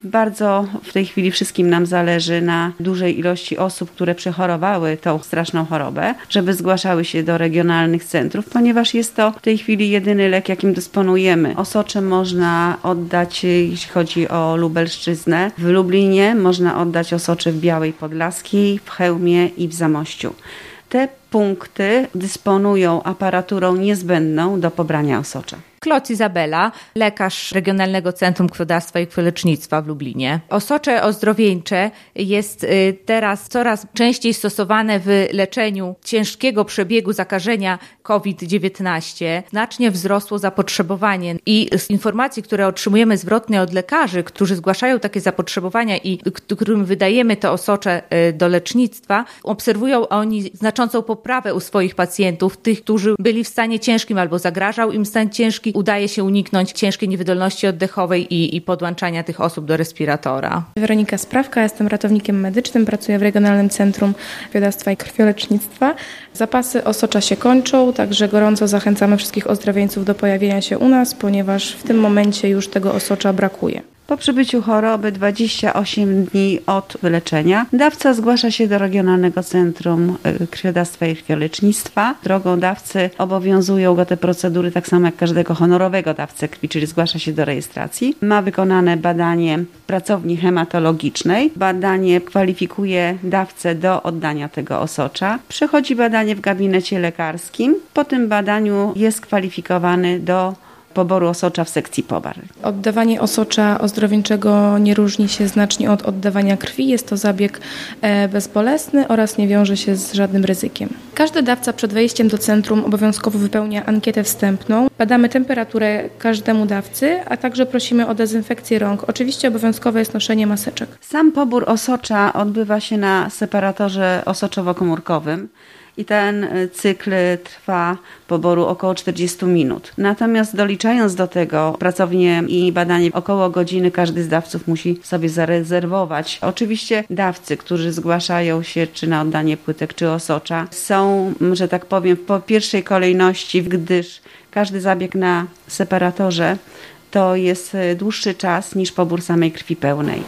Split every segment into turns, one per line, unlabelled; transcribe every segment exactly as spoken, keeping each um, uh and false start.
Bardzo w tej chwili wszystkim nam zależy na dużej ilości osób, które przechorowały tą straszną chorobę, żeby zgłaszały się do regionalnych centrów, ponieważ jest to w tej chwili jedyny lek, jakim dysponujemy. Osocze można oddać, jeśli chodzi o Lubelszczyznę, w Lublinie, można oddać osocze w Białej Podlaskiej, w Chełmie i w Zamościu. Te punkty dysponują aparaturą niezbędną do pobrania osocza.
Kloc Izabela, lekarz Regionalnego Centrum Krwiodawstwa i Krwiolecznictwa w Lublinie. Osocze ozdrowieńcze jest teraz coraz częściej stosowane w leczeniu ciężkiego przebiegu zakażenia COVID dziewiętnaście. Znacznie wzrosło zapotrzebowanie i z informacji, które otrzymujemy zwrotnie od lekarzy, którzy zgłaszają takie zapotrzebowania i którym wydajemy te osocze do lecznictwa, obserwują oni znaczącą poprawę u swoich pacjentów, tych, którzy byli w stanie ciężkim albo zagrażał im stan ciężki, udaje się uniknąć ciężkiej niewydolności oddechowej i, i podłączania tych osób do respiratora.
Weronika Sprawka, jestem ratownikiem medycznym, pracuję w Regionalnym Centrum Krwiodawstwa i Krwiolecznictwa. Zapasy osocza się kończą, także gorąco zachęcamy wszystkich ozdrowieńców do pojawienia się u nas, ponieważ w tym momencie już tego osocza brakuje.
Po przebyciu choroby dwadzieścia osiem dni od wyleczenia dawca zgłasza się do Regionalnego Centrum Krwiodawstwa i Krwiolecznictwa. Drogą dawcy obowiązują go te procedury tak samo jak każdego honorowego dawcę krwi, czyli zgłasza się do rejestracji. Ma wykonane badanie w pracowni hematologicznej. Badanie kwalifikuje dawcę do oddania tego osocza. Przechodzi badanie w gabinecie lekarskim. Po tym badaniu jest kwalifikowany do poboru osocza w sekcji pobar.
Oddawanie osocza ozdrowieńczego nie różni się znacznie od oddawania krwi. Jest to zabieg bezbolesny oraz nie wiąże się z żadnym ryzykiem. Każdy dawca przed wejściem do centrum obowiązkowo wypełnia ankietę wstępną. Badamy temperaturę każdemu dawcy, a także prosimy o dezynfekcję rąk. Oczywiście obowiązkowe jest noszenie maseczek.
Sam pobór osocza odbywa się na separatorze osoczowo-komórkowym. I ten cykl trwa poboru około czterdzieści minut. Natomiast doliczając do tego pracownię i badanie około godziny, każdy z dawców musi sobie zarezerwować. Oczywiście dawcy, którzy zgłaszają się czy na oddanie płytek, czy osocza, są, że tak powiem, po pierwszej kolejności, gdyż każdy zabieg na separatorze to jest dłuższy czas niż pobór samej krwi pełnej.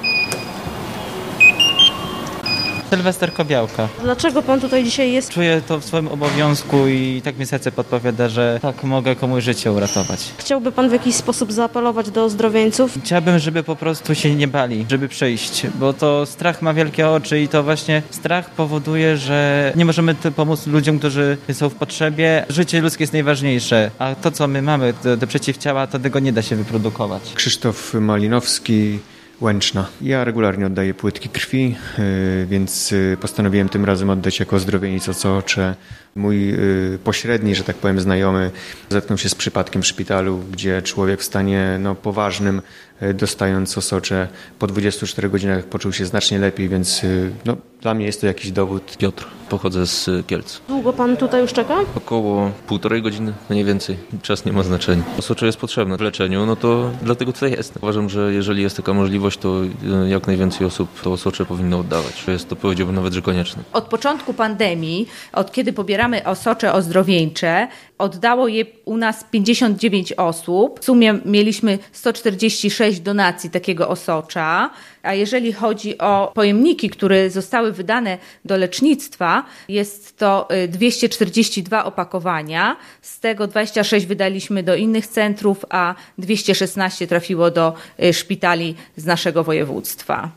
Sylwester Kobiałka.
Dlaczego pan tutaj dzisiaj jest?
Czuję to w swoim obowiązku i tak mi serce podpowiada, że tak mogę komuś życie uratować.
Chciałby pan w jakiś sposób zaapelować do ozdrowieńców?
Chciałbym, żeby po prostu się nie bali, żeby przyjść, bo to strach ma wielkie oczy i to właśnie strach powoduje, że nie możemy pomóc ludziom, którzy są w potrzebie. Życie ludzkie jest najważniejsze, a to, co my mamy, te, te przeciwciała, to tego nie da się wyprodukować.
Krzysztof Malinowski, Łęczna. Ja regularnie oddaję płytki krwi, więc postanowiłem tym razem oddać jako ozdrowieniec osocze. Mój pośredni, że tak powiem, znajomy zetknął się z przypadkiem w szpitalu, gdzie człowiek w stanie no, poważnym, dostając osocze, po dwudziestu czterech godzinach poczuł się znacznie lepiej, więc no, dla mnie jest to jakiś dowód.
Piotr, pochodzę z Kielc.
Długo pan tutaj już czeka?
Około półtorej godziny, no nie więcej. Czas nie ma znaczenia. Osocze jest potrzebne w leczeniu, no to dlatego tutaj jest. Uważam, że jeżeli jest taka możliwość, to jak najwięcej osób to osocze powinno oddawać. Jest to, powiedziałbym nawet, że konieczne.
Od początku pandemii, od kiedy pobieramy osocze ozdrowieńcze, oddało je u nas pięćdziesiąt dziewięć osób. W sumie mieliśmy sto czterdzieści sześć donacji takiego osocza, a jeżeli chodzi o pojemniki, które zostały wydane do lecznictwa, jest to dwieście czterdzieści dwa opakowania, z tego dwadzieścia sześć wydaliśmy do innych centrów, a dwieście szesnaście trafiło do szpitali z naszego województwa.